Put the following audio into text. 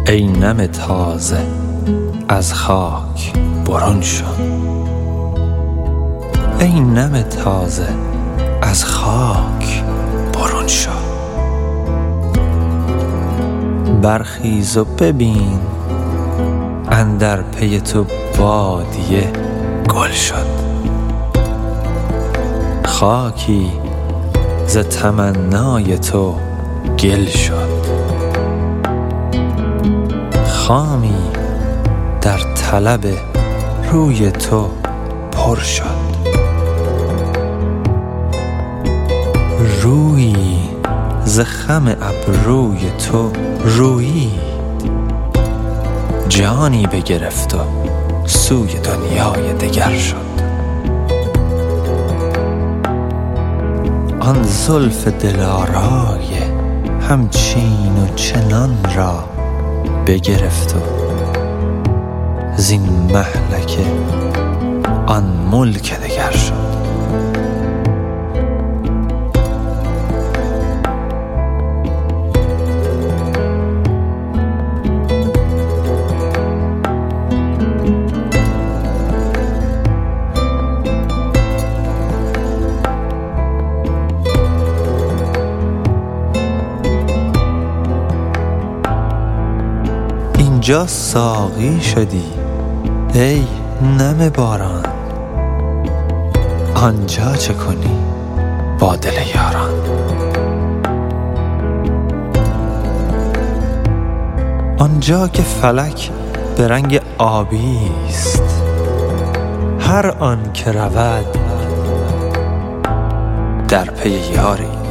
ای نم تازه از خاک برون شو، ای نم تازه از خاک برون شو. برخیز و ببین اندر پی تو بادیه گل شد. خاکی ز تمنای تو گل شد. خامی در طلب روی تو پر شد. رویی ز خم ابروی تو رویید. جانی بگرفت و سوی دنیای دگر شد. آن زلف دلارای همچین و چنان را بگرفت و زین مهلکه آن ملک دگر شد. اینجا ساقی شدی ای نم باران، آنجا چه کنی با دل یاران؟ آنجا که فلک به رنگ آبی است، هر آن که رود در پی یاری.